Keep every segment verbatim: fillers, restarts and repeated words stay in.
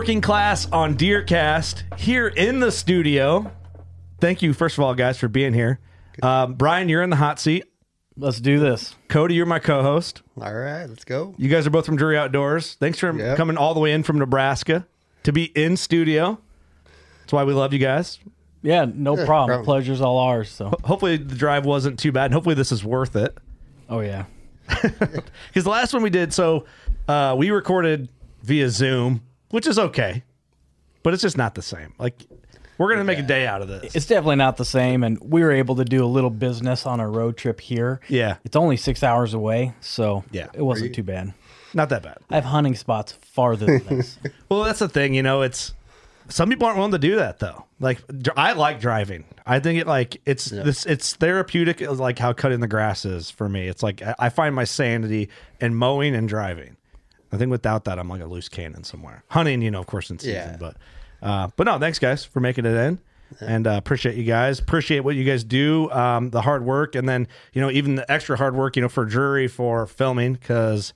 Working Class on Deercast here in the studio. Thank you, first of all, guys, for being here. Um, Brian, you're in the hot seat. Let's do this. Cody, you're my co-host. All right, let's go. You guys are both from Drury Outdoors. Thanks for Yep. coming all the way in from Nebraska to be in studio. That's why we love you guys. Yeah, no Yeah, problem. problem. Pleasure's all ours. So, Hopefully the drive wasn't too bad, and hopefully this is worth it. oh yeah, Because the last one we did, so uh, we recorded via Zoom, which is okay, but it's just not the same. Like, we're going to make a day out of this. it's definitely not the same. And we were able to do a little business on our road trip here. Yeah. It's only six hours away, so Yeah. it wasn't too bad. Not that bad. I have hunting spots farther than this. Well, that's the thing, you know, it's some people aren't willing to do that though. Like, dr- I like driving. I think it like it's this it's therapeutic, like how cutting the grass is for me. It's like I I find my sanity in mowing and driving. I think without that, I'm like a loose cannon somewhere. Hunting, you know, of course, in season, Yeah. but uh, but no, thanks guys for making it in, and uh, appreciate you guys. Appreciate what you guys do, um, the hard work, and then you know even the extra hard work, you know, for Drury for filming because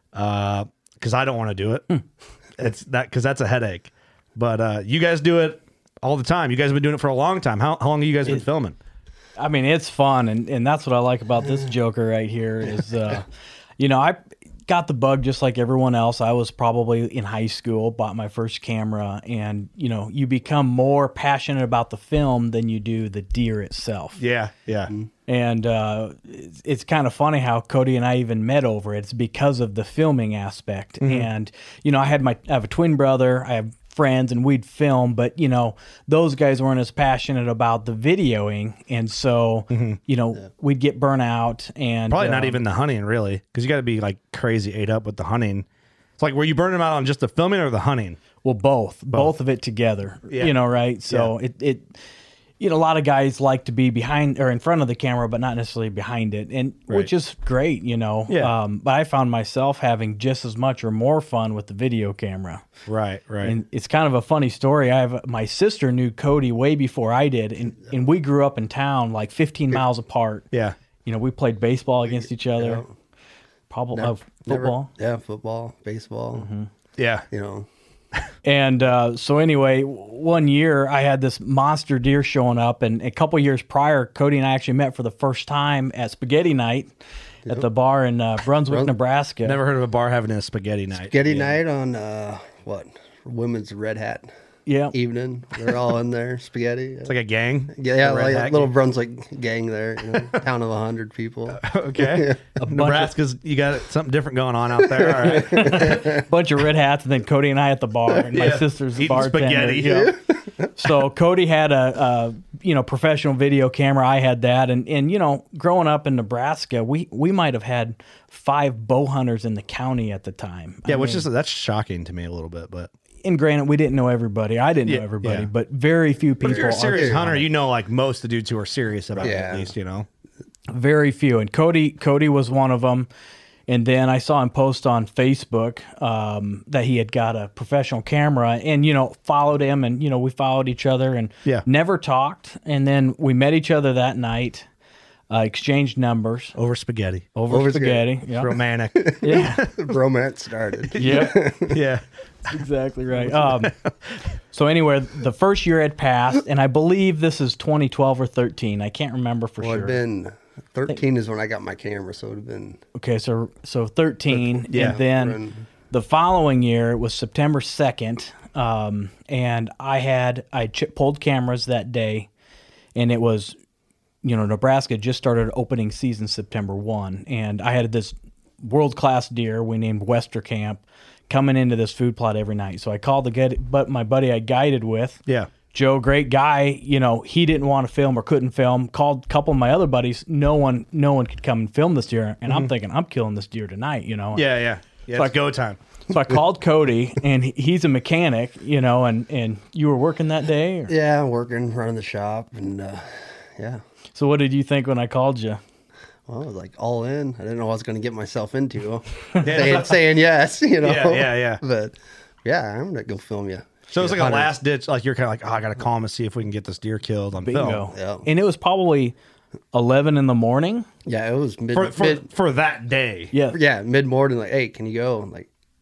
uh, because I don't want to do it. It's that because that's a headache. But uh, you guys do it all the time. You guys have been doing it for a long time. How, how long have you guys been filming? I mean, it's fun, and, and that's what I like about this Joker right here is, uh, you know, I got the bug just like everyone else. I was probably in high school, bought my first camera, and, you know, you become more passionate about the film than you do the deer itself. Yeah, yeah. And uh, it's, it's kind of funny how Cody and I even met over it. It's because of the filming aspect. And, you know, I had my, I have a twin brother. I have friends and we'd film, but you know, those guys weren't as passionate about the videoing. And so, you know, we'd get burnt out and Probably not um, even the hunting, really, because you got to be like crazy ate up with the hunting. It's like, were you burning them out on just the filming or the hunting? well, both, both, of it together, Yeah. you know, right. So it, it, you know, a lot of guys like to be behind or in front of the camera, but not necessarily behind it, and which is great, you know. Yeah. Um, but I found myself having just as much or more fun with the video camera. Right, right. And it's kind of a funny story. I have my sister knew Cody way before I did, and, and we grew up in town like fifteen miles apart. yeah. You know, we played baseball against each other, Yeah. probably Never- uh, football. Never, yeah, football, baseball. Yeah. You know, And uh, so anyway, w- one year I had this monster deer showing up, and a couple years prior, Cody and I actually met for the first time at Spaghetti Night at the bar in uh, Brunswick, Brun- Nebraska. Never heard of a bar having a spaghetti night. Spaghetti night on uh, what? Women's Red Hat Yeah. evening. They're all in there. Spaghetti. It's like a gang. yeah, yeah, The Red like Hat a little gang. Brunswick gang there. You know, town of a hundred people. Okay. Nebraska's, you got something different going on out there. All right. Bunch of red hats, and then Cody and I at the bar, and my Yeah. sister's the Eating bartender. spaghetti. Yeah. So Cody had a, a you know professional video camera. I had that, and and you know growing up in Nebraska, we we might have had five bow hunters in the county at the time. Yeah, I which mean, is that's shocking to me a little bit, but and granted, we didn't know everybody. I didn't Yeah, know everybody, yeah. but very few people. if you're a are- serious hunter, you know, like most of the dudes who are serious about it, Yeah. at least, you know. Very few, and Cody Cody was one of them. And then I saw him post on Facebook um, that he had got a professional camera, and you know followed him, and you know we followed each other, and Yeah. never talked. And then we met each other that night, uh, exchanged numbers Over spaghetti. over, Over spaghetti. It's Yeah, romantic. yeah, Romance started. yeah. Yeah. Exactly right. Um, so anyway, the first year had passed, and I believe this is twenty twelve or thirteen. I can't remember for Well, sure. it'd been thirteen is when I got my camera, so it'd have been Okay, so so thirteen, Yeah. and then Run. the following year it was September second, um, and I had I ch- pulled cameras that day, and it was, you know, Nebraska just started opening season September first, and I had this world class deer we named Westerkamp coming into this food plot every night. So I called the guy, but my buddy I guided with, Yeah. Joe, great guy. You know, he didn't want to film or couldn't film. Called a couple of my other buddies. No one, no one could come and film this deer. And I'm thinking, I'm killing this deer tonight. You know. Yeah, yeah. Yeah, So it's I- go time. So I called Cody, and he- he's a mechanic. You know, and and you were working that day. Or? yeah, working, running the shop, and uh, yeah. So what did you think when I called you? Well, I was like all in. I didn't know what I was going to get myself into. saying, saying yes, you know. Yeah, yeah, yeah. But yeah, I'm gonna go film you. So it was like Hunters. a last ditch. Like you're kind of like, oh, I got to call him and see if we can get this deer killed on Bingo. film Yeah. And it was probably eleven in the morning. Yeah, it was mid. for for, mid for that day. Yeah. yeah, mid morning. Like, hey, can you go? I'm like,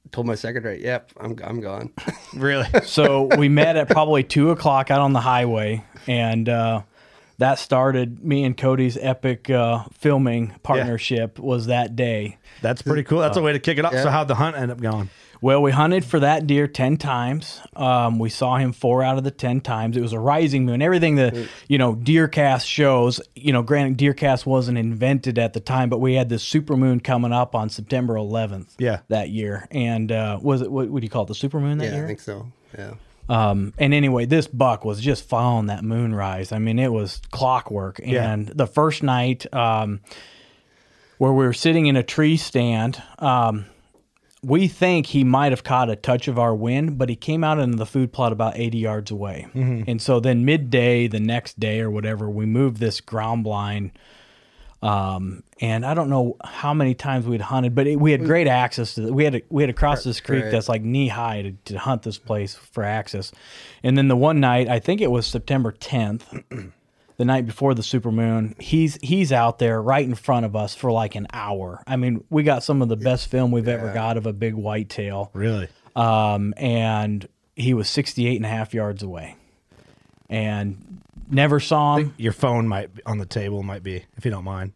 told my secretary, "Yep, I'm I'm gone." Really? So we met at probably two o'clock out on the highway, and uh, that started me and Cody's epic uh, filming partnership. Was that day. That's pretty cool. That's a way to kick it off. Yeah. So how'd the hunt end up going? Well, we hunted for that deer ten times. Um, we saw him four out of the ten times. It was a rising moon. Everything that, you know, DeerCast shows, you know, granted, DeerCast wasn't invented at the time, but we had this super moon coming up on September eleventh Yeah. that year. And uh, was it, what, what do you call it, the super moon that Yeah, year? I think so. Yeah. Um, and anyway, this buck was just following that moonrise. I mean, it was clockwork. Yeah. And the first night um, where we were sitting in a tree stand, um, we think he might have caught a touch of our wind, but he came out into the food plot about eighty yards away. Mm-hmm. And so then midday, the next day or whatever, we moved this ground blind. Um, and I don't know how many times we'd hunted, but it, we had great access to. The, we had to, we had to cross this creek Right. that's like knee high to, to hunt this place for access. And then the one night, I think it was September tenth, the night before the supermoon, he's he's out there right in front of us for like an hour. I mean, we got some of the best film we've ever got of a big whitetail. Really? Um, and he was sixty-eight and a half yards away, and never saw him. Your phone might be on the table, might be, if you don't mind.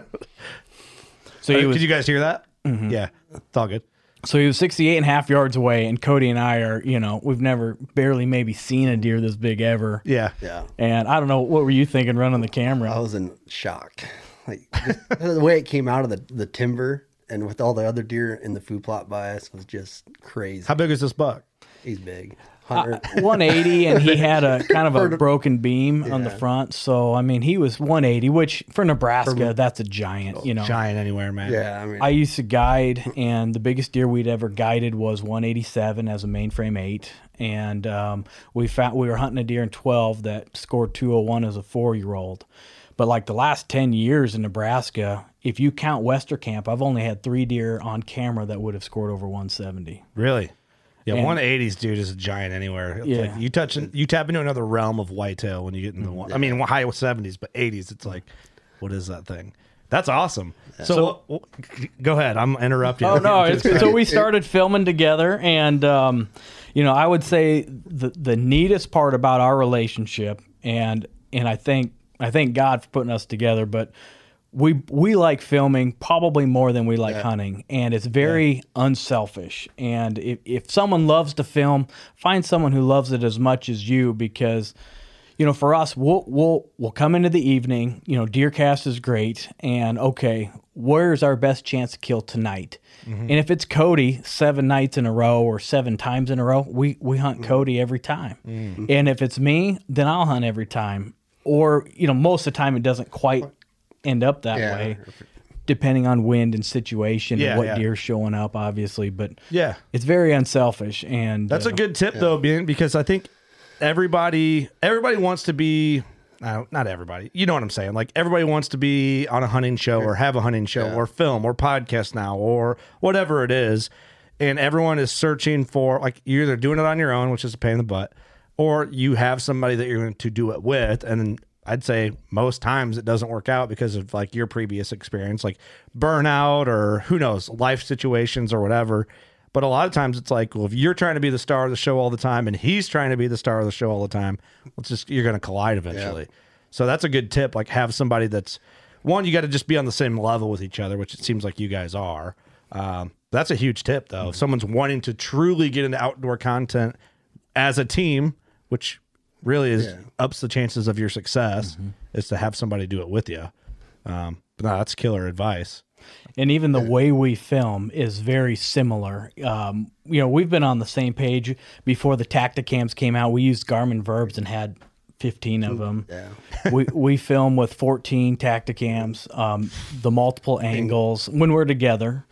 So he was, Did you guys hear that? Yeah. It's all good. so he was sixty-eight and a half yards away, and Cody and I are, you know, we've never barely maybe seen a deer this big ever. Yeah. Yeah. And I don't know, what were you thinking running the camera? I was in shock. Like just, the way it came out of the, the timber and with all the other deer in the food plot by us was just crazy. How big is this buck? He's big. Uh, Hunter. one eighty, and he had a kind of a For- broken beam on the Yeah. front. So I mean, he was one eighty, which for Nebraska, that's a giant. You know, Giant anywhere, man. yeah, I mean, I used to guide, and the biggest deer we'd ever guided was one eighty-seven as a mainframe eight. And um, we found we were hunting a deer in twelve that scored two oh one as a four-year-old. But like the last ten years in Nebraska, if you count Westerkamp, I've only had three deer on camera that would have scored over one seventy. Really? Yeah, And- one eighties, dude, is a giant anywhere. It's Yeah. like you touch, you tap into another realm of whitetail when you get in the one. I mean, high seventies, but eighties, it's like, what is that thing? That's awesome. So, w- w- go ahead. I'm interrupting. Oh no! It's, so we started filming together, and um, you know, I would say the the neatest part about our relationship, and and I think I thank God for putting us together, but we we like filming probably more than we like hunting, and it's very unselfish. And if if someone loves to film, find someone who loves it as much as you, because you know, for us, we'll we'll we'll come into the evening. You know, DeerCast is great, and okay, where's our best chance to kill tonight? Mm-hmm. And if it's Cody seven nights in a row or seven times in a row, we we hunt Mm-hmm. Cody every time. And if it's me, then I'll hunt every time. Or you know, most of the time it doesn't quite end up that Yeah. way, depending on wind and situation Yeah, and what yeah. deer's showing up, obviously. But Yeah. it's very unselfish, and That's uh, a good tip though, being because I think everybody everybody wants to be uh, not everybody. You know what I'm saying? Like everybody wants to be on a hunting show or have a hunting show Yeah. or film or podcast now or whatever it is. And everyone is searching for, like, you're either doing it on your own, which is a pain in the butt, or you have somebody that you're going to do it with. And then I'd say most times it doesn't work out because of like your previous experience, like burnout or who knows, life situations or whatever. But a lot of times it's like, well, if you're trying to be the star of the show all the time and he's trying to be the star of the show all the time, it's just, you're going to collide eventually. So that's a good tip. Like have somebody that's one, you got to just be on the same level with each other, which it seems like you guys are. Um, that's a huge tip though. If someone's wanting to truly get into outdoor content as a team, which really is Yeah. ups the chances of your success, is to have somebody do it with you. Um, but no, that's killer advice. And even the way we film is very similar. Um, you know, we've been on the same page before the Tacticams came out. We used Garmin Verbs and had fifteen of them. Yeah. we we film with fourteen Tacticams, um, the multiple angles when we're together.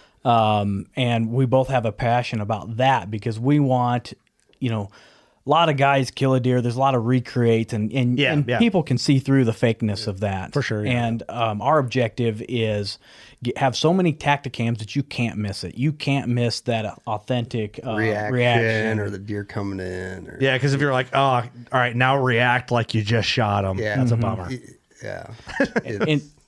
Um, and we both have a passion about that because we want, you know, a lot of guys kill a deer. There's a lot of recreates, and and, Yeah, and yeah. people can see through the fakeness of that For sure, yeah. And um, our objective is get, have so many Tacticams that you can't miss it. You can't miss that authentic uh, reaction, reaction. or the deer coming in. Or, Yeah, because if you're like, oh, all right, now react like you just shot him. Yeah. That's a Mm-hmm. bummer. Yeah. And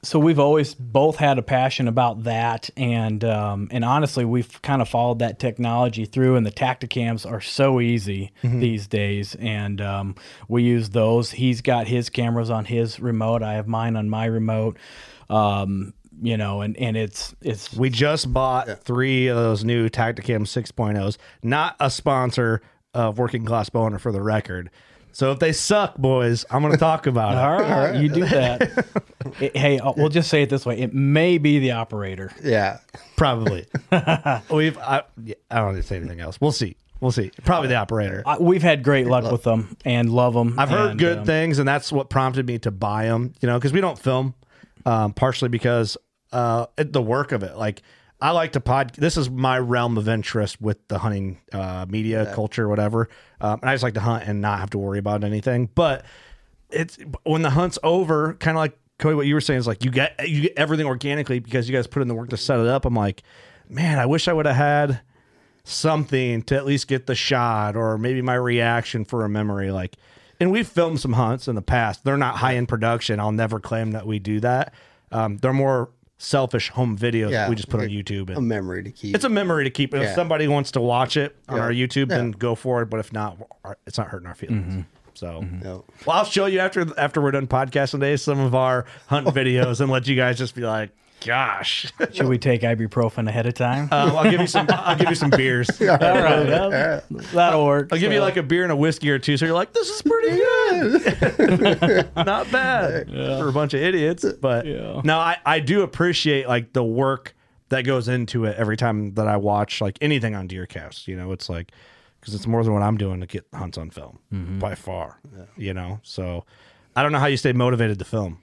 so we've always both had a passion about that, and um, and honestly, we've kind of followed that technology through. And the Tacticams are so easy mm-hmm. these days, and um, we use those. He's got his cameras on his remote. I have mine on my remote. Um, you know, and, and it's it's. We just bought yeah. three of those new Tacticam six point ohs. Not a sponsor of Working Class Boner, for the record. So if they suck, boys, I'm going to talk about it. All right, All right. You do that. It, hey, we'll just say it this way: it may be the operator. Yeah, probably. We've. I, I don't need to say anything else. We'll see. We'll see. Probably the operator. I, we've had great luck with them and love them. I've heard and, good um, things, and that's what prompted me to buy them. You know, because we don't film, um, partially because uh, it, the work of it. Like, I like to pod. This is my realm of interest with the hunting uh, media, yeah. culture, whatever. Um, and I just like to hunt and not have to worry about anything. But it's when the hunt's over, kind of like Cody, what you were saying is like you get you get everything organically because you guys put in the work to set it up. I'm like, man, I wish I would have had something to at least get the shot or maybe my reaction for a memory. Like, and we've filmed some hunts in the past. They're not high end production. I'll never claim that we do that. Um, they're more selfish home videos yeah, that we just put on YouTube. And a memory to keep. It's a memory to keep. If yeah. somebody wants to watch it on yeah. our YouTube, yeah. then go for it. But if not, it's not hurting our feelings. Mm-hmm. So, mm-hmm. no. Well, I'll show you after after we're done podcasting today some of our hunt videos and let you guys just be like, gosh. Should we take ibuprofen ahead of time? Um, I'll give you some. I'll give you some beers. All right, yeah, that'll work. I'll give so. you like a beer and a whiskey or two, so you're like, this is pretty good. Not bad yeah. for a bunch of idiots, but yeah. no, I I do appreciate like the work that goes into it every time that I watch like anything on DeerCast. You know, it's like because it's more than what I'm doing to get hunts on film mm-hmm. by far. Yeah. You know, so I don't know how you stay motivated to film.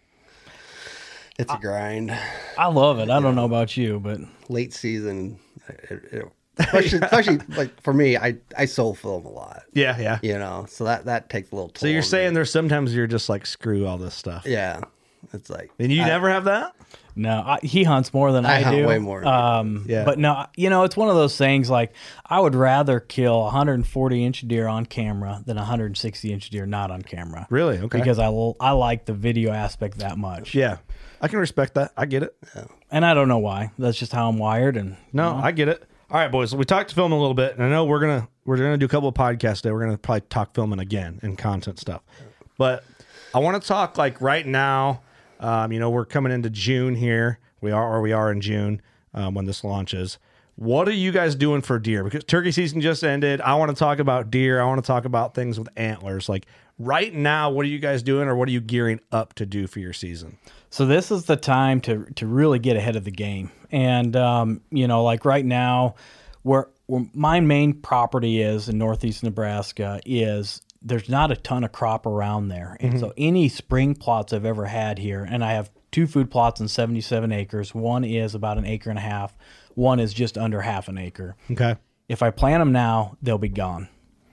It's a grind. I love it. I don't know about you, but late season, it, it, especially, especially like for me, I I soul film a lot. Yeah, yeah. You know, so that that takes a little toll. So you're saying there's sometimes you're just like screw all this stuff. Yeah, it's like. And you I, never have that? No, I, he hunts more than I, I hunt do. Way more. Um, yeah. But no, you know, it's one of those things. Like I would rather kill a one hundred forty inch deer on camera than a one hundred sixty inch deer not on camera. Really? Okay. Because I I like the video aspect that much. Yeah. I can respect that. I get it. Yeah. And I don't know why. That's just how I'm wired. And no, you know. I get it. All right, boys. So we talked film a little bit, and I know we're gonna we're gonna do a couple of podcasts today. We're gonna probably talk filming again and content stuff. But I want to talk like right now. Um, you know, we're coming into June here. We are, or we are in June um, when this launches. What are you guys doing for deer? Because turkey season just ended. I want to talk about deer. I want to talk about things with antlers. Like right now, what are you guys doing, or what are you gearing up to do for your season? So this is the time to to really get ahead of the game. And, um, you know, like right now, where, where my main property is in northeast Nebraska is there's not a ton of crop around there. And mm-hmm. so any spring plots I've ever had here, and I have two food plots in seventy-seven acres. One is about an acre and a half. One is just under half an acre. Okay. If I plant them now, they'll be gone.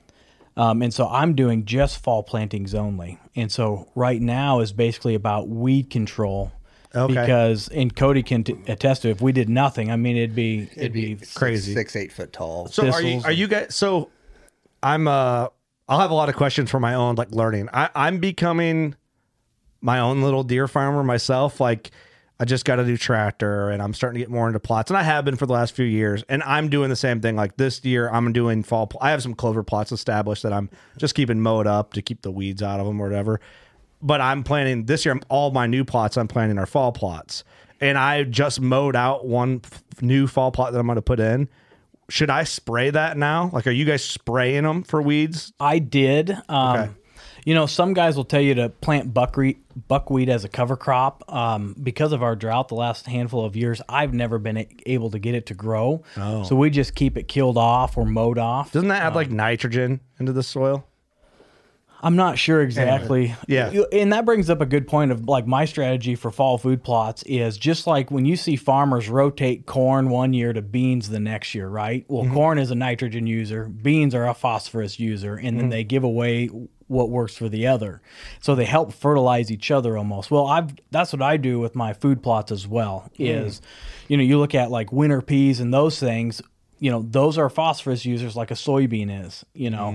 Um, and so I'm doing just fall plantings only. And so right now is basically about weed control. Okay. Because, and Cody can t- attest to, if we did nothing, I mean, it'd be, it'd, it'd be, be crazy. Six, eight foot tall. So are you, are you guys, so I'm, uh, I'll have a lot of questions for my own, like learning. I, I'm becoming my own little deer farmer myself. Like, I just got a new tractor and I'm starting to get more into plots, and I have been for the last few years. And I'm doing the same thing. Like this year, I'm doing fall. Pl- I have some clover plots established that I'm just keeping mowed up to keep the weeds out of them or whatever. But I'm planning this year. All my new plots I'm planting are fall plots, and I just mowed out one f- new fall plot that I'm going to put in. Should I spray that now? Like, are you guys spraying them for weeds? I did. Um, Okay. You know, some guys will tell you to plant buckwheat, buckwheat as a cover crop. Um, because of our drought the last handful of years, I've never been a- able to get it to grow. Oh. So we just keep it killed off or mowed off. Doesn't that add like nitrogen into the soil? I'm not sure exactly. Yeah. You- And that brings up a good point of like my strategy for fall food plots is just like when you see farmers rotate corn one year to beans the next year, right? Well, Mm-hmm. corn is a nitrogen user, beans are a phosphorus user, and then Mm-hmm. they give away what works for the other. So they help fertilize each other almost. Well, I've that's what I do with my food plots as well is, you know, you look at like winter peas and those things, you know, those are phosphorus users like a soybean is, you know.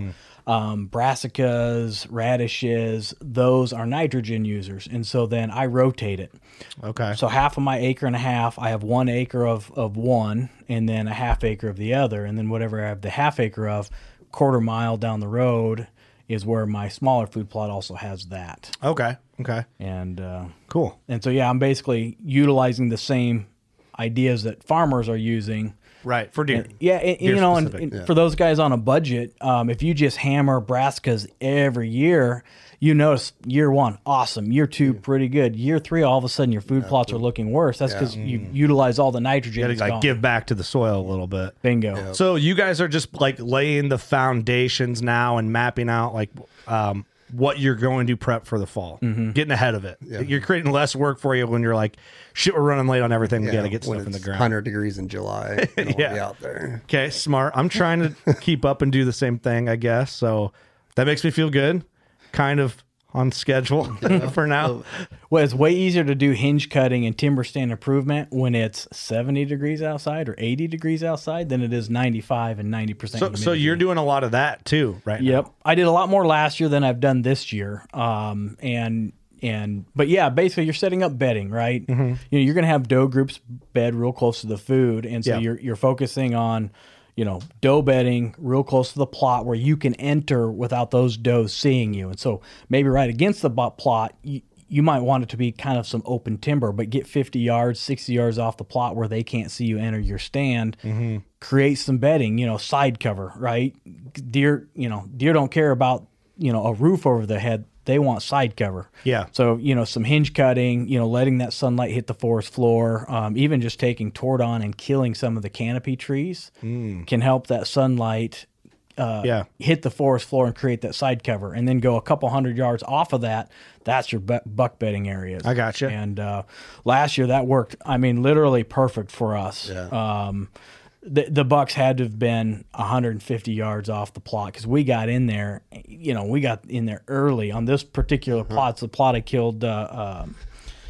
Um, brassicas, radishes, those are nitrogen users. And so then I rotate it. Okay. So half of my acre and a half, I have one acre of, of one and then a half acre of the other. And then whatever I have the half acre of, quarter mile down the road is where my smaller food plot also has that. Okay. Okay. And uh, Cool. and so, yeah, I'm basically utilizing the same ideas that farmers are using. Right. For deer. Yeah, and, Deer you know, and, specific. and Yeah. for those guys on a budget, um, if you just hammer brassicas every year, you notice year one, awesome. Year two, pretty good. Year three, all of a sudden your food plots are looking worse. That's because you utilize all the nitrogen. You that's gotta like gone. give back to the soil a little bit. Bingo. So you guys are just like laying the foundations now and mapping out like um, what you're going to prep for the fall, Mm-hmm. getting ahead of it. You're creating less work for you when you're like, shit, we're running late on everything. We Yeah, got to get when stuff in the it's ground. one hundred degrees in July. I don't Yeah. want to be out there. Okay, smart. I'm trying to keep up and do the same thing, I guess. So that makes me feel good. Kind of on schedule for now. Well, it's way easier to do hinge cutting and timber stand improvement when it's seventy degrees outside or eighty degrees outside than it is ninety-five and ninety percent So, humidity. so you're doing a lot of that too, right? Yep. now? I did a lot more last year than I've done this year. Um, and, and, but yeah, basically you're setting up bedding, right? Mm-hmm. You know, you're going to have doe groups bed real close to the food. And so Yeah. you're, you're focusing on, you know, doe bedding real close to the plot where you can enter without those does seeing you. And so maybe right against the bo- plot, you, you might want it to be kind of some open timber, but get fifty yards, sixty yards off the plot where they can't see you enter your stand. Mm-hmm. Create some bedding, you know, side cover, right? Deer, you know, deer don't care about, you know, a roof over their head. They want side cover. Yeah. So, you know, some hinge cutting, you know, letting that sunlight hit the forest floor, um, even just taking Tordon and killing some of the canopy trees can help that sunlight uh, Yeah. hit the forest floor and create that side cover. And then go a couple hundred yards off of that, that's your bu- buck bedding areas. I gotcha. And uh, last year that worked, I mean, literally perfect for us. Yeah. Um, the, the bucks had to have been one hundred fifty yards off the plot because we got in there, you know, we got in there early on this particular plot. It's the plot I killed, uh, um,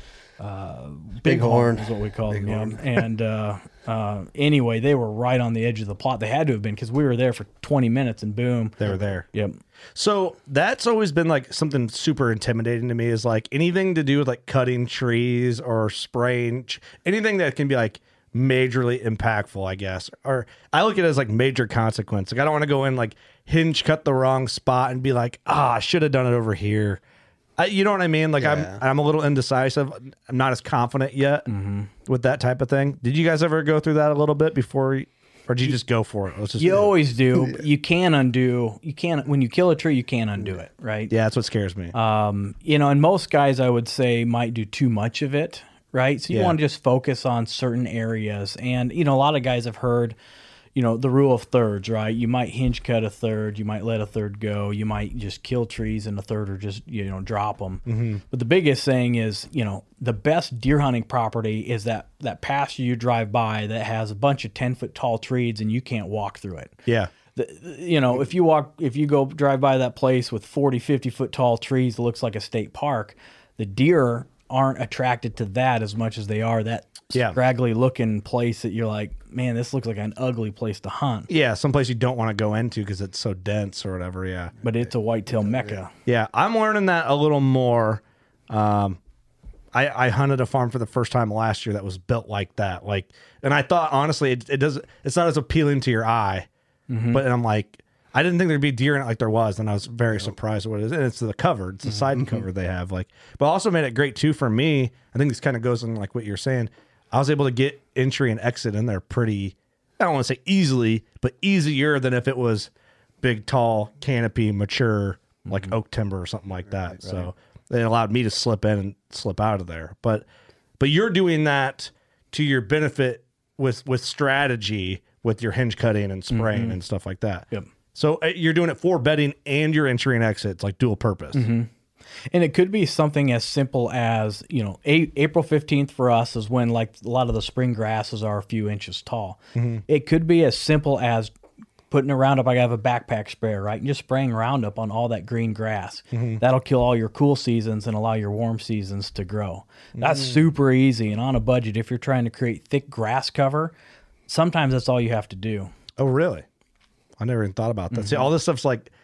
uh, Bighorn. is what we called them. Yeah. And uh, uh, anyway, they were right on the edge of the plot. They had to have been because we were there for twenty minutes and boom. They were there. Yep. So that's always been like something super intimidating to me is like anything to do with like cutting trees or spraying, ch- anything that can be like majorly impactful, I guess. Or I look at it as like major consequence. Like I don't want to go in like hinge cut the wrong spot and be like, ah, I should have done it over here. I, you know what I mean? Like Yeah. I'm I'm a little indecisive. I'm not as confident yet with that type of thing. Did you guys ever go through that a little bit before, you, or did you just go for it? Let's just You always do. But you can undo. You can't when you kill a tree. You can't undo it, right? yeah, that's what scares me. Um, you know, and most guys I would say might do too much of it, right? So you Yeah. want to just focus on certain areas. And, you know, a lot of guys have heard, you know, the rule of thirds, right? You might hinge cut a third, you might let a third go, you might just kill trees in a third or just, you know, drop them. Mm-hmm. But the biggest thing is, you know, the best deer hunting property is that, that pasture you drive by that has a bunch of ten foot tall trees and you can't walk through it. yeah. The, you know, if you walk, if you go drive by that place with forty, fifty foot tall trees that looks like a state park, the deer aren't attracted to that as much as they are that Yeah. scraggly looking place that you're like, man, this looks like an ugly place to hunt, Yeah, someplace you don't want to go into because it's so dense or whatever. Yeah, but it's a whitetail mecca. yeah, I'm learning that a little more. Um, I, I hunted a farm for the first time last year that was built like that. Like, and I thought honestly, it, it does. It's not as appealing to your eye, but I'm like, I didn't think there'd be deer in it like there was, and I was very surprised at what it is. And it's the cover, it's the side cover they have. Like, but also made it great too for me. I think this kind of goes in like what you're saying. I was able to get entry and exit in there pretty, I don't want to say easily, but easier than if it was big, tall, canopy, mature, like oak timber or something like that. So it allowed me to slip in and slip out of there. But but you're doing that to your benefit with with strategy with your hinge cutting and spraying and stuff like that. Yep. So uh, you're doing it for bedding and your entry and exit. It's like dual purpose. And it could be something as simple as, you know, a- April fifteenth for us is when like a lot of the spring grasses are a few inches tall. It could be as simple as putting a Roundup. I have a backpack sprayer, right? And just spraying Roundup on all that green grass. That'll kill all your cool seasons and allow your warm seasons to grow. That's super easy. And on a budget, if you're trying to create thick grass cover, sometimes that's all you have to do. Oh, really? I never even thought about that. See, all this stuff's like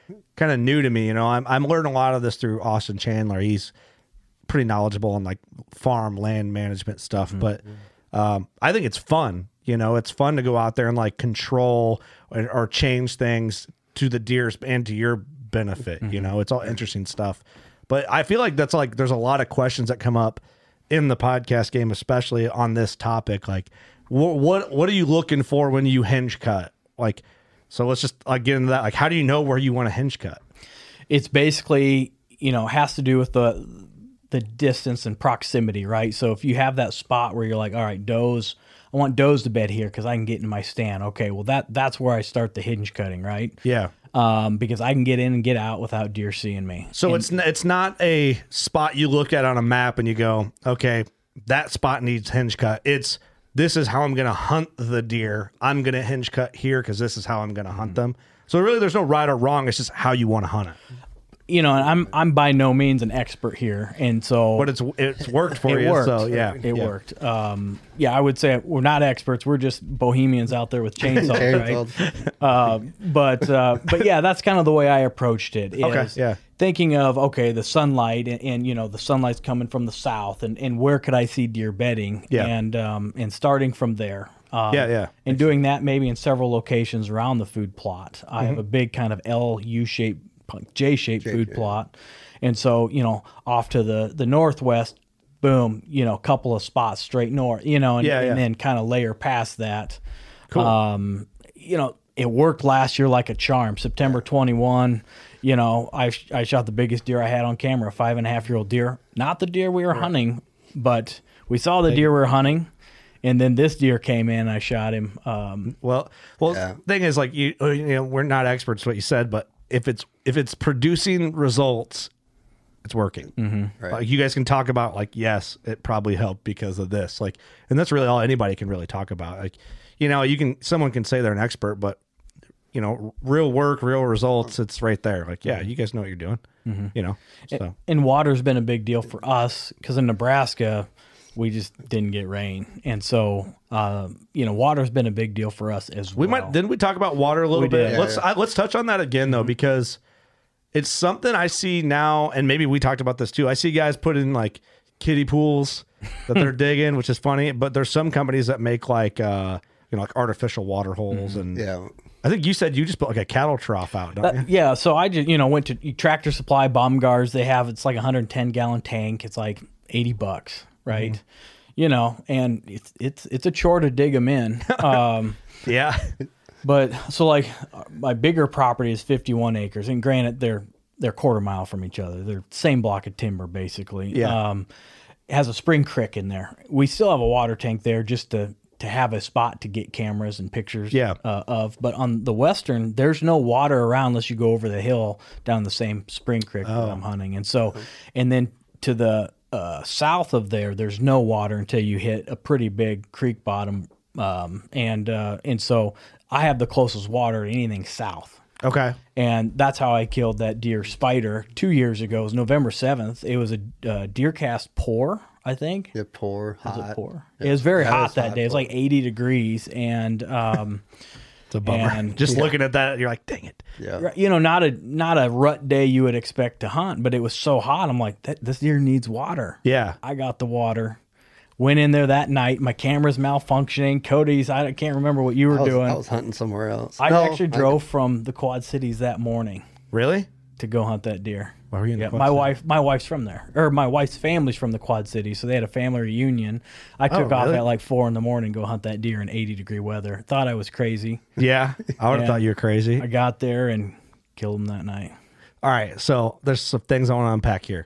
kind of new to me. You know, I'm I'm learning a lot of this through Austin Chandler. He's pretty knowledgeable on like farm land management stuff, mm-hmm. but um, I think it's fun. You know, it's fun to go out there and like control or, or change things to the deers and to your benefit. Mm-hmm. You know, it's all interesting stuff. But I feel like that's like there's a lot of questions that come up in the podcast game, especially on this topic. Like, wh- what what are you looking for when you hinge cut? Like, so let's just like get into that. Like, how do you know where you want to hinge cut? It's basically, you know, has to do with the the distance and proximity, right? So if you have that spot where you're like, all right, does, I want does to bed here because I can get in my stand. Okay, well that that's where I start the hinge cutting, right? Yeah. Um, because I can get in and get out without deer seeing me. So and, it's it's not a spot you look at on a map and you go, okay, that spot needs hinge cut. It's this is how I'm going to hunt the deer. I'm going to hinge cut here because this is how I'm going to hunt mm-hmm. them. So really, there's no right or wrong. It's just how you want to hunt it. You know, and I'm I'm by no means an expert here, and so but it's it's worked for it you. Worked. So yeah, it yeah. worked. Um, yeah, I would say we're not experts. We're just bohemians out there with chainsaws, right? uh, but uh, but yeah, that's kind of the way I approached it. Is okay, yeah. Thinking of okay, the sunlight, and, and you know, the sunlight's coming from the south, and, and where could I see deer bedding? Yeah, and um, and starting from there. Um, yeah, yeah. And doing that maybe in several locations around the food plot. I mm-hmm. have a big kind of L U shaped. J-shaped J- food yeah. plot, and so you know off to the the northwest, boom, you know, a couple of spots straight north, you know, and, yeah, yeah. and then kind of layer past that. Cool. Um, you know, it worked last year like a charm. September twenty-first, you know, I I shot the biggest deer I had on camera, a five and a half year old deer. Not the deer we were right. hunting, but we saw the deer we were hunting. And then this deer came in, I shot him. Um, well, well, yeah. thing is, like you, you know, we're not experts, what you said, but if it's if it's producing results, it's working. Mm-hmm. Right. Like you guys can talk about, like, yes, it probably helped because of this. Like, and that's really all anybody can really talk about. Like, you know, you can someone can say they're an expert, but you know, real work, real results, it's right there. Like, yeah, you guys know what you're doing. Mm-hmm. You know, so and, and water's been a big deal for us because in Nebraska, we just didn't get rain, and so uh, you know, water's been a big deal for us as we well. might didn't we talk about water a little we bit? Did. Yeah, let's yeah. I, let's touch on that again though, mm-hmm. because it's something I see now, and maybe we talked about this too. I see guys put in like kiddie pools that they're digging, which is funny. But there's some companies that make like uh, you know like artificial water holes, mm-hmm. and yeah. I think you said you just put like a cattle trough out, don't that, you? Yeah, so I just you know went to Tractor Supply, Baumgars. They have it's like a one hundred ten gallon tank. It's like eighty bucks, right? Mm-hmm. You know, and it's it's it's a chore to dig them in. Um, yeah. But so like my bigger property is fifty-one acres, and granted they're they're quarter mile from each other. They're same block of timber basically. Yeah. Um, it has a spring creek in there. We still have a water tank there just to to have a spot to get cameras and pictures yeah. uh, of. But on the western, there's no water around unless you go over the hill down the same spring creek oh. that I'm hunting. And so, and then to the uh, south of there, there's no water until you hit a pretty big creek bottom. Um, and uh, and so I have the closest water to anything south. Okay. And that's how I killed that deer spider two years ago. It was November seventh. It was a uh, deer cast pour, I think. Yeah, pour, hot. Was it pour? Yeah. It was very Yeah, hot it was that hot day. It was pour. like eighty degrees. And um, it's a bummer. And, Just yeah. looking at that, you're like, dang it. Yeah. You know, not a not a rut day you would expect to hunt, but it was so hot. I'm like, this deer needs water. Yeah. I got the water. Went in there that night. My camera's malfunctioning. Cody's, I can't remember what you were I was, doing. I was hunting somewhere else. I No, actually drove from the Quad Cities that morning Really? to go hunt that deer. Why were you in the Yeah, Quad my Cities? wife, my wife's from there, or my wife's family's from the Quad Cities, so they had a family reunion. I took Oh, off really? at like four in the morning, to go hunt that deer in eighty degree weather. Thought I was crazy. Yeah. I would have Yeah. thought you were crazy. I got there and killed him that night. All right, so there's some things I want to unpack here.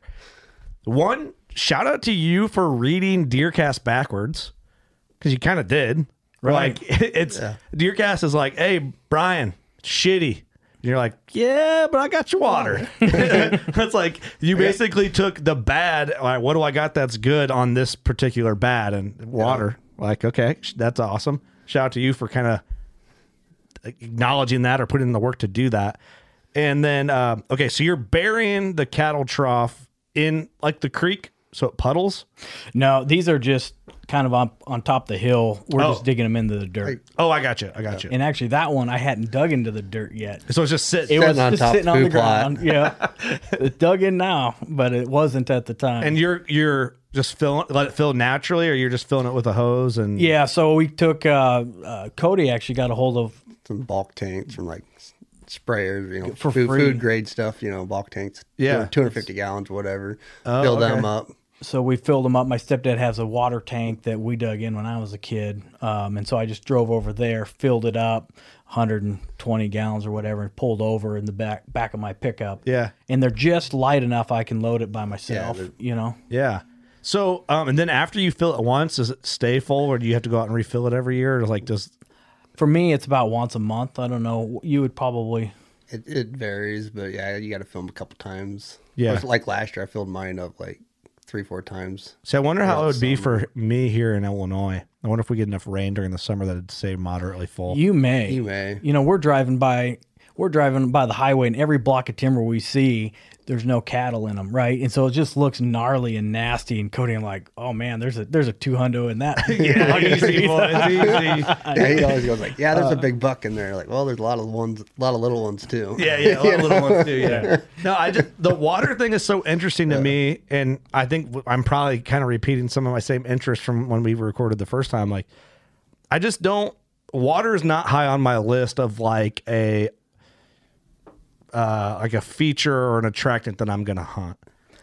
One, shout out to you for reading Deercast backwards, because you kind of did. Right. Like it's Yeah. Deercast is like, hey Brian, shitty. And you're like, yeah, but I got your water. That's like you basically took the bad. Like, what do I got that's good on this particular bad and water? Like, okay, that's awesome. Shout out to you for kind of acknowledging that or putting in the work to do that. And then, uh, okay, so you're burying the cattle trough in like the creek so it puddles. No, these are just kind of on on top of the hill. We're Oh. just digging them into the dirt. Oh, I got you. I got you. And actually, that one I hadn't dug into the dirt yet. So it's just sitting. It was Sitting on just top sitting of on the the food plot. ground. Yeah, it's dug in now, but it wasn't at the time. And you're you're just filling, let it fill naturally, or you're just filling it with a hose and yeah, so we took uh, uh, Cody actually got a hold of Some bulk tanks from like s- sprayers, you know, For food, free. food grade stuff, you know, bulk tanks. Yeah. two hundred fifty gallons, whatever. Oh, Fill okay. them up. so we filled them up. My stepdad has a water tank that we dug in when I was a kid, um, and so I just drove over there, filled it up, one hundred twenty gallons or whatever, and pulled over in the back back of my pickup. Yeah. and they're just light enough I can load it by myself. they're- you know, yeah. So um, and then after you fill it once, does it stay full, or do you have to go out and refill it every year, or like does for me it's about once a month. I don't know. You would probably. It, it varies, but yeah, you got to film a couple times. Yeah. Like last year, I filled mine up like three, four times. So I wonder how it Throughout would be summer. for me here in Illinois. I wonder if we get enough rain during the summer that it'd stay moderately full. You may. You may. You know, we're driving by we're driving by the highway, and every block of timber we see, there's no cattle in them, right? And so it just looks gnarly and nasty. And Cody, I'm like, oh man, there's a there's a two hundo in that. yeah, easy, boys, easy. Yeah, he always goes like, "Yeah, Uh, there's a big buck in there." Like, well, there's a lot of ones, a lot of little ones too. Yeah, yeah, a lot of little ones too. Yeah. No, I just the water thing is so interesting to me, and I think w- I'm probably kind of repeating some of my same interests from when we recorded the first time. Like, I just don't. Water is not high on my list of like a uh, like a feature or an attractant that I'm gonna hunt.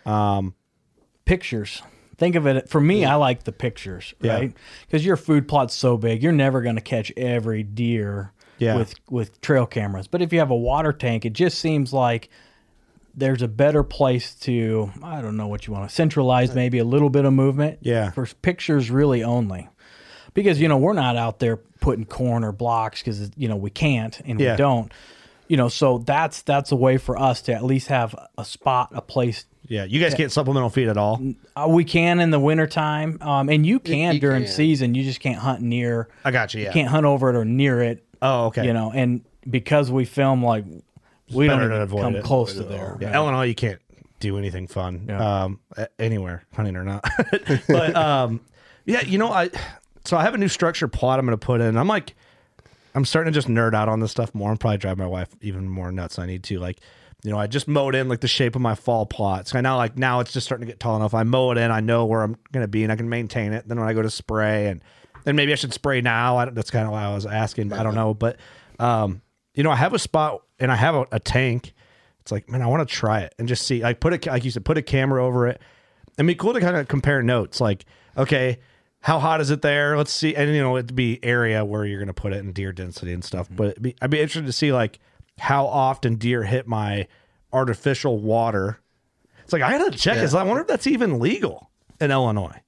Pictures. Think of it for me. I like the pictures, Yeah. right? Because your food plot's so big, you're never going to catch every deer Yeah. with with trail cameras. But if you have a water tank, it just seems like there's a better place to, I don't know what you want to centralize, maybe a little bit of movement. Yeah. For pictures really only. Because, you know, we're not out there putting corn or blocks because, you know, we can't and Yeah. we don't. You know, so that's that's a way for us to at least have a spot, a place. Yeah, you guys can't supplemental feed at all. Uh, we can in the wintertime, um, and you can you during can. season. You just can't hunt near. I got you. Yeah. You can't hunt over it or near it. Oh, okay. You know, and because we film like we don't better to even avoid come it. close to there. Yeah, Illinois, you can't do anything fun Yeah. um, a- anywhere, hunting or not. but um, yeah, you know, I so I have a new structure plot I'm going to put in. I'm like, I'm starting to just nerd out on this stuff more. I'm probably driving my wife even more nuts than I need to. Like, you know, I just mowed in like the shape of my fall plots. I now like now it's just starting to get tall enough. I mow it in, I know where I'm going to be, and I can maintain it. Then when I go to spray, and then maybe I should spray now. I don't, that's kind of why I was asking. But I don't know, but um, you know, I have a spot and I have a, a tank. It's like, man, I want to try it and just see. Like, put a like you said, put a camera over it. It'd be cool to kind of compare notes. Like, okay, how hot is it there? Let's see. And, you know, it'd be area where you're going to put it in deer density and stuff. But it'd be, I'd be interested to see, like, how often deer hit my artificial water. It's like, I got to check Yeah. this. I wonder if that's even legal in Illinois.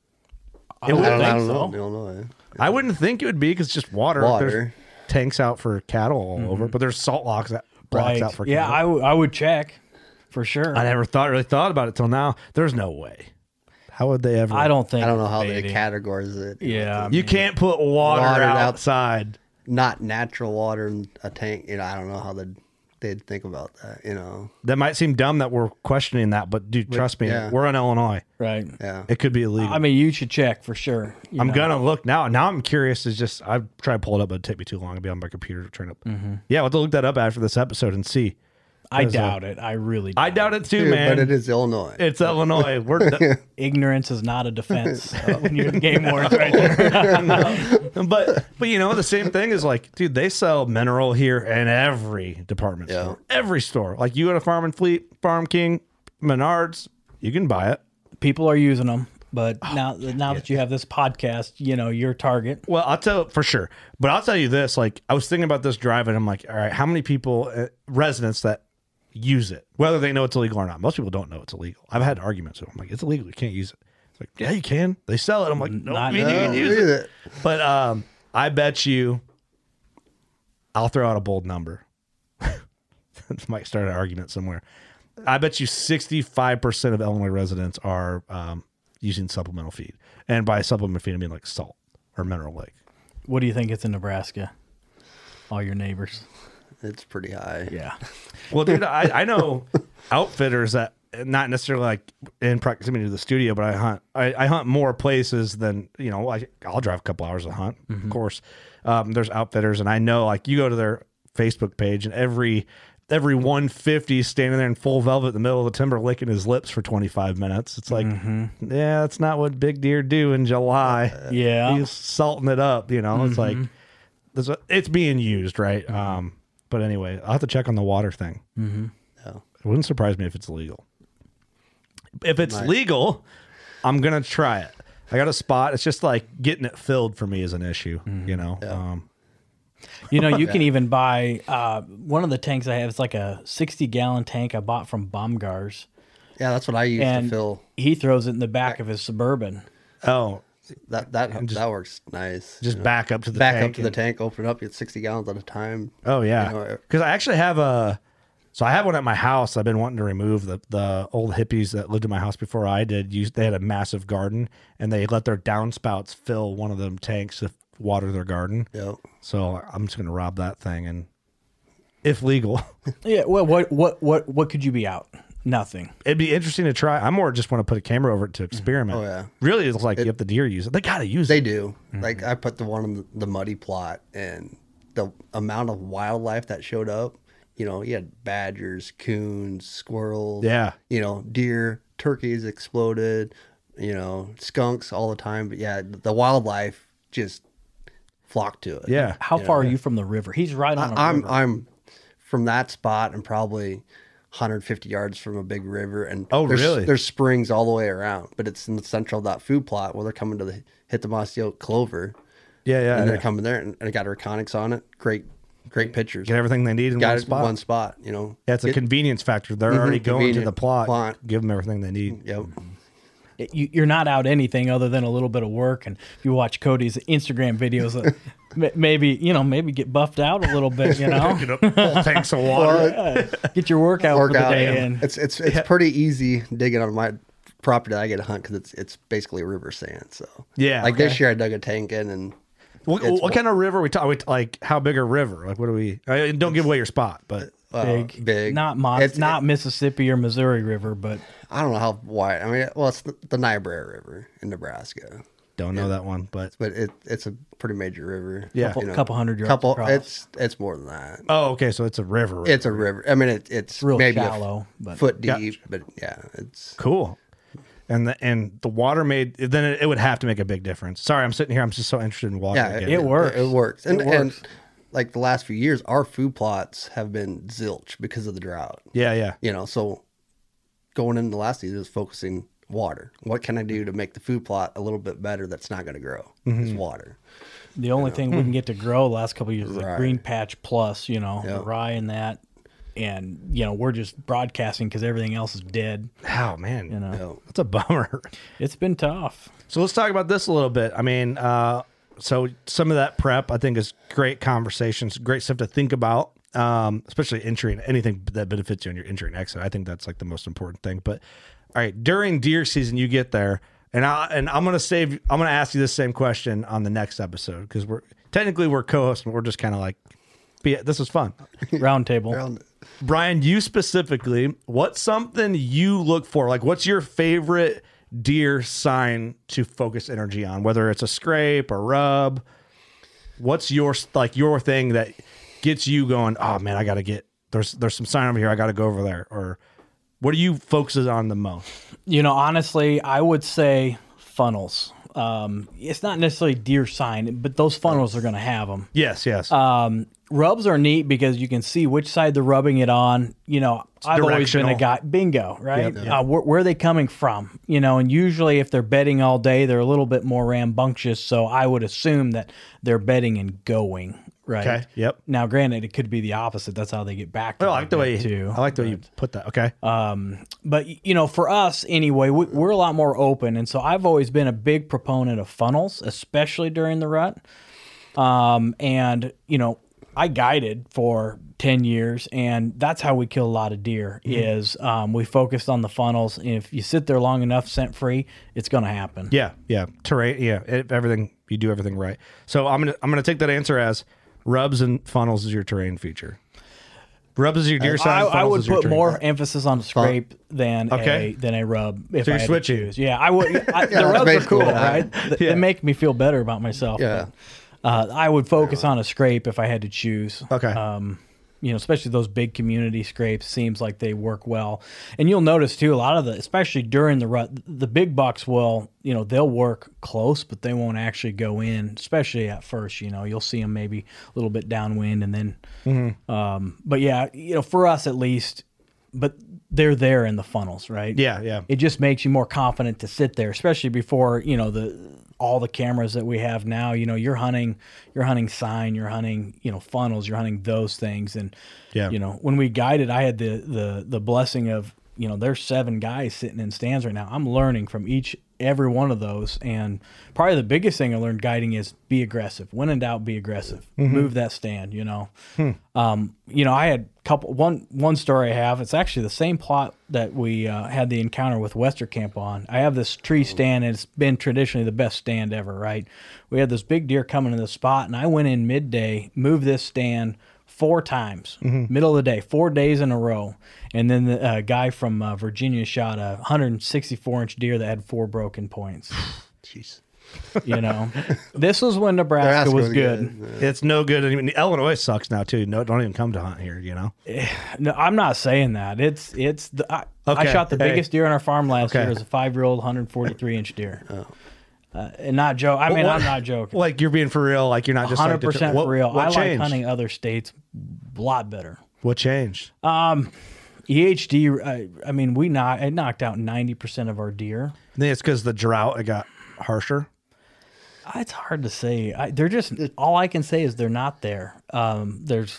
I It would I don't, think I don't so. know. in Illinois. I wouldn't think it would be because it's just water. Water. There's tanks out for cattle all over, but there's salt blocks that blocks Right. out for Yeah, cattle. I, w- I would check for sure. I never thought really thought about it till now. There's no way. How would they ever? I don't think. I don't know how maybe. they categorize it. Yeah. I You mean, can't put water, Water out- outside. Not natural water in a tank. You know, I don't know how they'd, they'd think about that, you know. That might seem dumb that we're questioning that, but dude, trust me, yeah. we're in Illinois. Right. Yeah. It could be illegal. I mean, you should check for sure. you I'm know. gonna look now. Now I'm curious. Is just I've tried to pull it up, but it'd take me too long to be on my computer trying to. Mm-hmm. Yeah, we'll have to look that up after this episode and see. I Because, uh, doubt it. I really. Doubt I doubt it too, Dude, man. but it is Illinois. It's Illinois. We're Ignorance is not a defense uh, when you're in game wars, right there. but but you know the same thing is like, dude, they sell mineral here in every department Yeah. store, every store. Like you at a Farm and Fleet, Farm King, Menards, you can buy it. People are using them, but Oh, now now that you have this podcast, you know your target. Well, I'll tell for sure, but I'll tell you this: like I was thinking about this drive, and I'm like, all right, how many people, uh, residents that use it, whether they know it's illegal or not? Most people don't know it's illegal. I've had arguments with them. I'm like, it's illegal, you can't use it. It's like, yeah, you can. They sell it. I'm like, no, Not- you No, can use look it. at it. But um, I bet you, I'll throw out a bold number. This might start an argument somewhere. I bet you sixty-five percent of Illinois residents are um, using supplemental feed, and by supplemental feed, I mean like salt or mineral lake. What do you think it's in Nebraska? All your neighbors. It's pretty high. Yeah. Well, dude, I, I know outfitters that not necessarily like in proximity to the studio, but I hunt. I, I hunt more places than you know. I, I'll drive a couple hours to hunt, mm-hmm. of course. Um, there's outfitters, and I know like you go to their Facebook page, and every every one fifty standing there in full velvet in the middle of the timber, licking his lips for twenty-five minutes. It's like, mm-hmm. yeah, that's not what big deer do in July. Uh, yeah, he's salting it up. You know, mm-hmm. it's like there's a, it's being used, right? Mm-hmm. Um, but anyway, I'll have to check on the water thing. Mm-hmm. Yeah. It wouldn't surprise me if it's illegal. If it's Nice. legal, I'm gonna try it. I got a spot. It's just like getting it filled for me is an issue. Mm-hmm. You know. Yeah. Um, You know, you can even buy uh, one of the tanks I have. It's like a sixty gallon tank I bought from Baumgars, Yeah, that's what I use and to fill. he throws it in the back of his Suburban. oh, That that just- that works nice. just you know. back up to the back tank up to the and- tank, open it up, get sixty gallons at a time. Oh yeah, You know, because I actually have a. So I have one at my house. I've been wanting to remove the the old hippies that lived in my house before I did. Use they had a massive garden, and they let their downspouts fill one of them tanks to water their garden. Yep. So I'm just gonna rob that thing, and if legal, Yeah. Well, what what what what could you be out? Nothing. it'd be interesting to try. I more just want to put a camera over it to experiment. Oh, yeah. Really, it's like if the deer use it, they gotta use They it. do. Mm-hmm. Like I put the one in the, the muddy plot, and the amount of wildlife that showed up. You know, you had badgers, coons, squirrels. Yeah. You know, deer, turkeys exploded. You know, skunks all the time. But yeah, the wildlife just flocked to it. Yeah. How far are you from the river? He's right on a I'm river. I'm from that spot and probably one hundred fifty yards from a big river. And Oh, there's, really? There's springs all the way around, but it's in the central of that food plot where they're coming to the hit the mossy oak clover, Yeah, yeah. and they're yeah. coming there, and I got Reconics on it. Great, great pictures. Get everything they need in got one it in spot. one spot. You know, Yeah, it's a Get- convenience factor. They're Mhm, already going to convenient the plot. plot. Give them everything they need. Yep. you, you're not out anything other than a little bit of work. And if you watch Cody's Instagram videos, uh, m- maybe you know maybe get buffed out a little bit. You know, Get up full tanks of water. Yeah, get your workout for the Workout. day yeah. in. It's it's it's pretty easy digging on my property that I get to hunt because it's it's basically river sand. So Yeah, like okay. this year I dug a tank in and. What, It's- what kind of river we talk? We, like how big a river? Like what do we? I, don't give away your spot, but uh, Big, big, not Mon- It's- not Mississippi or Missouri River, but I don't know how wide. I mean, well, it's the, the Niobrara River in Nebraska, don't know that one. But but it it's a pretty major river. Yeah. couple, You know, couple hundred yards couple. across. It's it's more than that. oh, okay, so it's a river. river. It's a river. I mean, it, it's real maybe shallow, a but- f- foot Yeah. deep, but yeah, it's cool. And the and the water made then it, it would have to make a big difference. Sorry, I'm sitting here. I'm just so interested in water. yeah, again. it works. It, it works, and It works. and like the last few years, our food plots have been zilch because of the drought. yeah, yeah. You know, so going into the last season is focusing water. What can I do to make the food plot a little bit better? That's not going to grow. It's water. the only thing we can get to grow the last couple of years is the Right. Green Patch Plus. You know, the Yeah. rye and that, and you know we're just broadcasting because everything else is dead. Oh man, You know, You know, that's a bummer. it's been tough. So let's talk about this a little bit. I mean, uh, so some of that prep I think is great conversations, great stuff to think about, um, especially entering anything that benefits you on your entry and exit. I think that's like the most important thing. But all right, during deer season, you get there, and I and I'm gonna save. I'm gonna ask you this same question on the next episode because we're technically we're co-hosts, but we're just kind of like, be, this is fun. Round table. around- Brian, you specifically, what's something you look for? Like, what's your favorite deer sign to focus energy on? Whether it's a scrape or rub, what's your like your thing that gets you going? Oh man, I gotta get there's there's some sign over here. I gotta go over there. Or what do you focus on the most? You know, honestly, I would say funnels. Um, it's not necessarily deer sign, but those funnels are going to have them. Yes, yes. Um, rubs are neat because you can see which side they're rubbing it on. You know, I've always been a directional. guy, bingo, right? Yep, yep. Uh, where, where are they coming from? You know, and usually if they're bedding all day, they're a little bit more rambunctious. So I would assume that they're bedding and going, right? Okay, yep. Now, granted, it could be the opposite. That's how they get back to I like the way too. I like the way you put that. Okay. Um, but you know, for us anyway, we, we're a lot more open, and so I've always been a big proponent of funnels, especially during the rut. Um, and you know, I guided for ten years, and that's how we kill a lot of deer. Mm-hmm. Is um, we focused on the funnels. And if you sit there long enough, scent free, it's going to happen. Yeah, yeah. Terrain, yeah. It, everything you do everything right. So I'm gonna I'm gonna take that answer as rubs and funnels is your terrain feature. Rubs is your deer I, sign. I funnels would is your put turkey. more emphasis on a scrape than Okay. a than a rub if So I you're had switching. to choose. Yeah, I would. I, Yeah, the that's rubs are basically cool, what I- right? Th- Yeah. They make me feel better about myself. Yeah. but, uh, I would focus on a scrape if I had to choose. Okay. Um, you know, especially those big community scrapes seems like they work well. And you'll notice too, a lot of the, especially during the rut, the big bucks will, you know, they'll work close, but they won't actually go in, especially at first. You know, you'll see them maybe a little bit downwind and then, Mm-hmm. um, but yeah, you know, for us at least, but they're there in the funnels, right? Yeah, yeah. It just makes you more confident to sit there, especially before, you know, the all the cameras that we have now. You know, you're hunting, you're hunting sign, you're hunting, you know, funnels, you're hunting those things. And, Yeah. you know, when we guided, I had the the the blessing of, you know, there's seven guys sitting in stands right now. I'm learning from each every one of those. And probably the biggest thing I learned guiding is be aggressive. When in doubt, be aggressive. Move that stand, you know. Um, you know, I had a couple one one story I have. It's actually the same plot that we uh, had the encounter with Wester Camp on. I have this tree stand, and it's been traditionally the best stand ever, right? We had this big deer coming to the spot, and I went in midday, moved this stand four times, middle of the day, four days in a row. And then the uh, guy from uh, Virginia shot a one hundred sixty-four inch deer that had four broken points. Jeez. You know, this was when Nebraska Nebraska was was good. good. It's no good. I mean, Illinois sucks now too. No, don't even come to hunt here. You know. No, I'm not saying that. It's it's. The, I, I Okay, shot the hey. biggest deer on our farm last Okay. year as a five year old, one hundred forty-three inch deer. Uh, and not joke. I mean, What- I'm not joking. Like you're being for real. Like you're not just one like hundred percent what- for real. What I like changed? hunting other states a lot better. What changed? E H D. I, I mean, we knocked. I knocked out ninety percent of our deer. I think it's because the drought it got harsher. Uh, It's hard to say. I, they're just all I can say is they're not there. Um, there's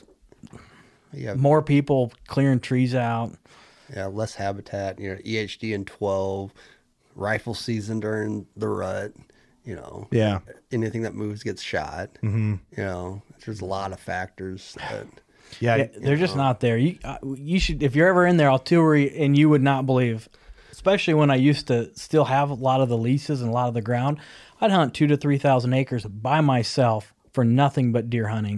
Yeah, more people clearing trees out. yeah, less habitat. You know, E H D in twelve, rifle season during the rut. You know, Yeah. anything that moves gets shot. Mm-hmm. You know, there's a lot of factors that. Yeah. Yeah, they're just not there. You uh, you should if you're ever in there, I'll tour you, and you would not believe. Especially when I used to still have a lot of the leases and a lot of the ground, I'd hunt two to three thousand acres by myself for nothing but deer hunting,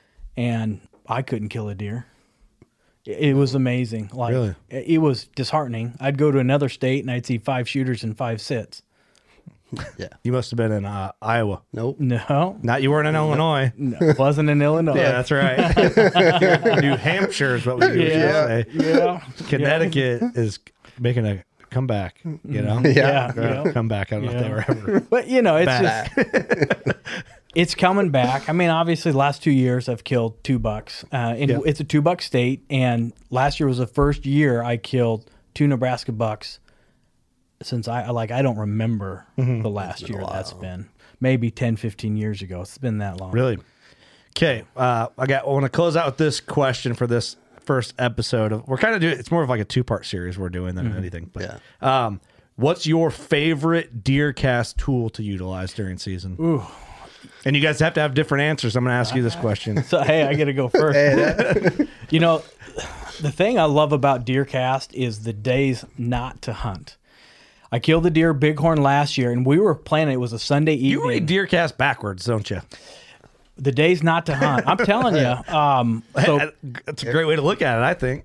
and I couldn't kill a deer. It it was amazing. Like Really? it it was disheartening. I'd go to another state and I'd see five shooters and five sits. Yeah. You must have been in uh, Iowa. Nope. No, Not you weren't in Illinois. no, wasn't in Illinois. Yeah, that's right. New Hampshire is what we usually Yeah. say. yeah. Connecticut is making a comeback. You know. Yeah, Uh, yeah. Comeback. I don't know Yeah. if they were ever. But you know, it's Bad. just it's coming back. I mean, obviously, the last two years I've killed two bucks. Uh, and Yeah. it's a two buck state, and last year was the first year I killed two Nebraska bucks since I like I don't remember Mm-hmm. the last been a year while. that's been. Maybe ten, fifteen years ago. It's been that long. Really? Okay. Uh, I got. I want to close out with this question for this first episode of. We're kind of doing. It's more of like a two part series we're doing than anything. But Yeah. um, what's your favorite deer cast tool to utilize during season? Ooh. And you guys have to have different answers. I'm going to ask you this question. So hey, I got to go first. You know, the thing I love about deer cast is the days not to hunt. I killed the deer bighorn last year, and we were planning. It was a Sunday evening. You read deer cast backwards, don't you? The days not to hunt. I'm telling you. Um, so, That's a great way to look at it, I think.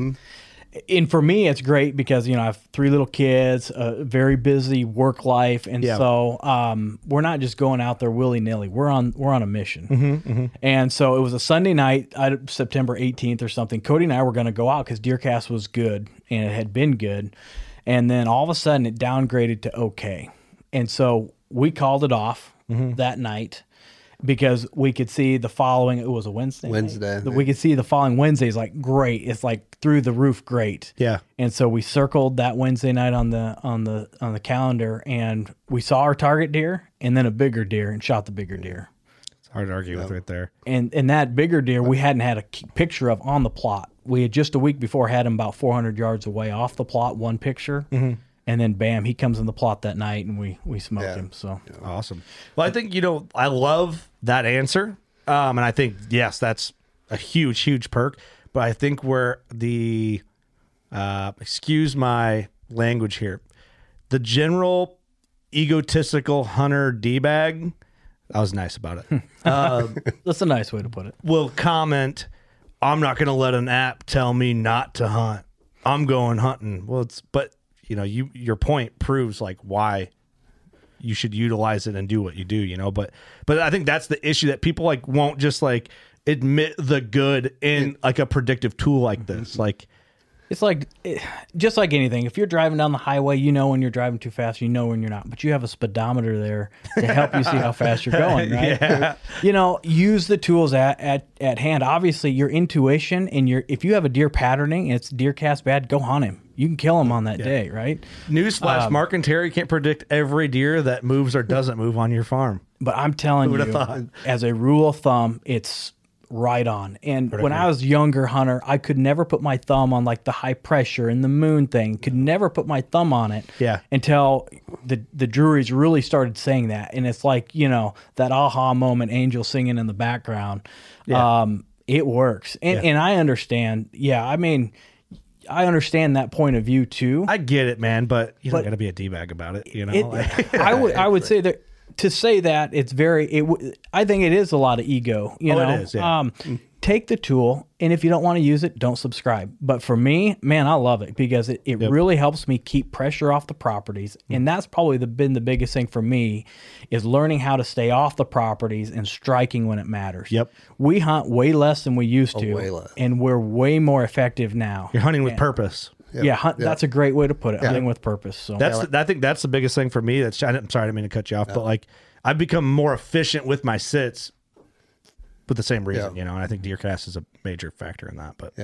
and for me, it's great because you know I have three little kids, a very busy work life, and Yeah. so um, we're not just going out there willy nilly. We're on we're on a mission. Mm-hmm, And so it was a Sunday night, uh, September eighteenth or something. Cody and I were going to go out because DeerCast was good and it had been good, and then all of a sudden it downgraded to okay, and so we called it off Mm-hmm. that night. Because we could see the following, it was a Wednesday. night? Wednesday. That we could see the following Wednesday is like great. It's like through the roof great. Yeah. And so we circled that Wednesday night on the on the on the calendar, and we saw our target deer, and then a bigger deer, and shot the bigger deer. It's hard to argue with right there. And and that bigger deer we hadn't had a k- picture of on the plot. We had just a week before had him about four hundred yards away off the plot, one picture, and then bam, he comes in the plot that night, and we we smoked Yeah. him. So Awesome. Well, I think, you know, I love that answer. Um, and I think, yes, that's a huge, huge perk. But I think where the, uh, excuse my language here, the general egotistical hunter D-bag, I was nice about it, that's a nice way to put it. will comment, I'm not going to let an app tell me not to hunt. I'm going hunting. Well, it's, but you know, you, your point proves like why you should utilize it and do what you do, you know, but, but I think that's the issue, that people like won't just like admit the good in like a predictive tool like this. Like, It's like, it, just like anything. If you're driving down the highway, you know when you're driving too fast. You know when you're not. But you have a speedometer there to help you see how fast you're going, right? Yeah. You know, use the tools at, at, at hand. Obviously, your intuition and your if you have a deer patterning and it's deer cast bad, go hunt him. You can kill him on that day, right? Newsflash, Um, Mark and Terry can't predict every deer that moves or doesn't move on your farm. But I'm telling would've you, thought? as a rule of thumb, it's right on. And when I was younger hunter, I could never put my thumb on like the high pressure and the moon thing. Could never put my thumb on it. Yeah. Until the the Drury's really started saying that, and it's like, you know, that aha moment, angel singing in the background. Yeah. Um, it works, and Yeah. and I understand. Yeah, I mean, I understand that point of view too. I get it, man, but you don't But- got to be a D-bag about it, you know? It- Like- I would I would say that to say that it's very it w- I think it is a lot of ego, you Oh, it know. is, yeah. Um take the tool, and if you don't want to use it, don't subscribe. But for me, man, I love it because it, it really helps me keep pressure off the properties. And that's probably the, been the biggest thing for me is learning how to stay off the properties and striking when it matters. Yep. We hunt way less than we used to, way less. and we're way more effective now. You're hunting with purpose. Yeah, hunt, that's a great way to put it. Hunting with purpose. So That's the, I think that's the biggest thing for me. That's I'm sorry, I didn't mean to cut you off, but like I've become more efficient with my sits for the same reason, Yeah. you know. And I think deer cast is a major factor in that. But Yeah.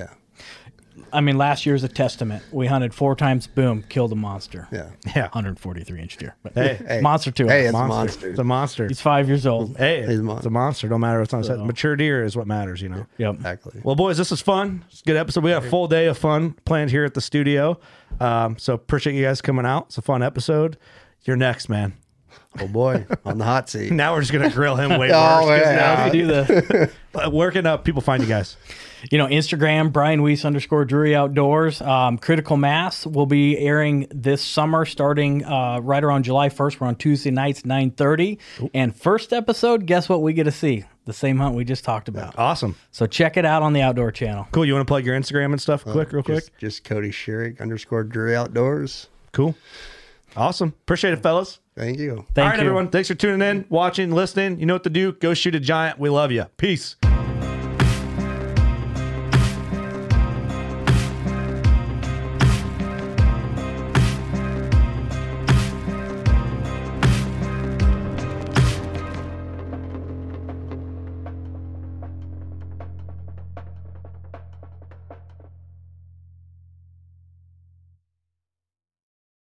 I mean, last year's a testament. We hunted four times, boom, killed a monster. Yeah. yeah, one hundred forty-three inch deer. But hey, Hey. monster to Hey, us. it's a monster. monster. It's a monster. He's five years old. Hey, He's a it's mon- a monster. No matter what's on set. Mature deer is what matters, you know. Yep. Exactly. Well, boys, this is fun. It's a good episode. We had a full day of fun planned here at the studio. Um, so appreciate you guys coming out. It's a fun episode. You're next, man. Oh boy, on the hot seat. Now we're just gonna grill him way Oh, worse. 'cause yeah. now- We do the, Uh, Where can uh, people find you guys? you know, Instagram, Brian Weiss underscore Drury Outdoors. Um, Critical Mass will be airing this summer, starting uh, right around July first. We're on Tuesday nights, nine thirty. And first episode, guess what we get to see? The same hunt we just talked about. Awesome. So check it out on the Outdoor Channel. Cool. You want to plug your Instagram and stuff quick, real quick? Just, just Cody Sherrick underscore Drury Outdoors. Cool. Awesome. Appreciate it, fellas. Thank you. Thank All right, you. everyone. Thanks for tuning in, watching, listening. You know what to do. Go shoot a giant. We love you. Peace.